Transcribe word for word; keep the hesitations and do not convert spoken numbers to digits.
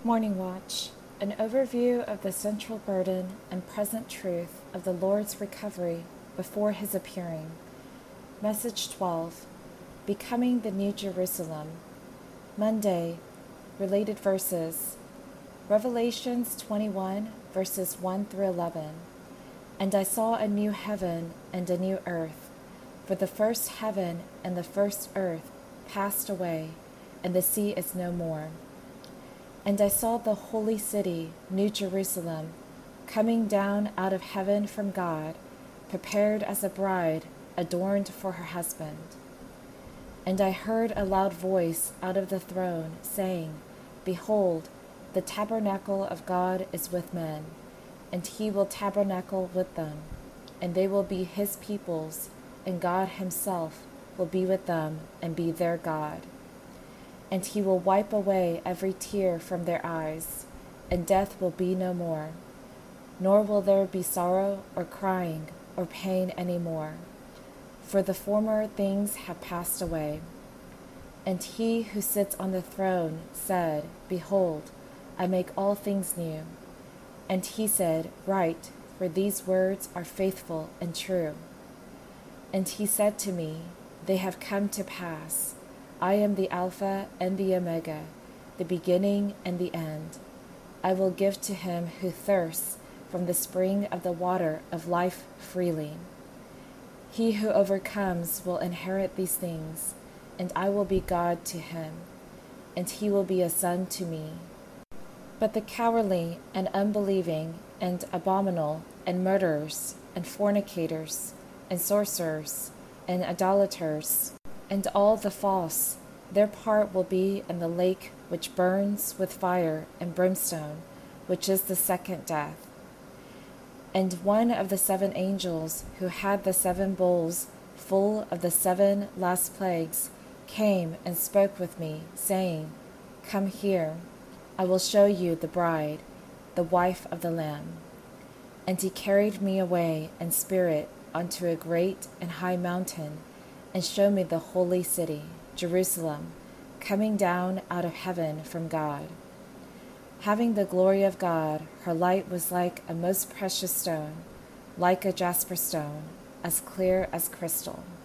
Morning Watch, an overview of the central burden and present truth of the Lord's recovery before his appearing. Message twelve, Becoming the New Jerusalem. Monday, related verses. Revelations twenty-one, verses one through eleven. And I saw a new heaven and a new earth, for the first heaven and the first earth passed away, and the sea is no more. And I saw the holy city, New Jerusalem, coming down out of heaven from God, prepared as a bride adorned for her husband. And I heard a loud voice out of the throne, saying, Behold, the tabernacle of God is with men, and he will tabernacle with them, and they will be his peoples, and God himself will be with them and be their God. And he will wipe away every tear from their eyes, and death will be no more. Nor will there be sorrow or crying or pain any more, for the former things have passed away. And he who sits on the throne said, Behold, I make all things new. And he said, Write, for these words are faithful and true. And he said to me, They have come to pass. I am the Alpha and the Omega, the beginning and the end. I will give to him who thirsts from the spring of the water of life freely. He who overcomes will inherit these things, and I will be God to him, and he will be a son to me. But the cowardly and unbelieving and abominable and murderers and fornicators and sorcerers and idolaters and all the false, their part will be in the lake which burns with fire and brimstone, which is the second death. And one of the seven angels who had the seven bowls full of the seven last plagues came and spoke with me, saying, Come here, I will show you the bride, the wife of the Lamb. And he carried me away in spirit unto a great and high mountain, and showed me the holy city, Jerusalem, coming down out of heaven from God. Having the glory of God, her light was like a most precious stone, like a jasper stone, as clear as crystal.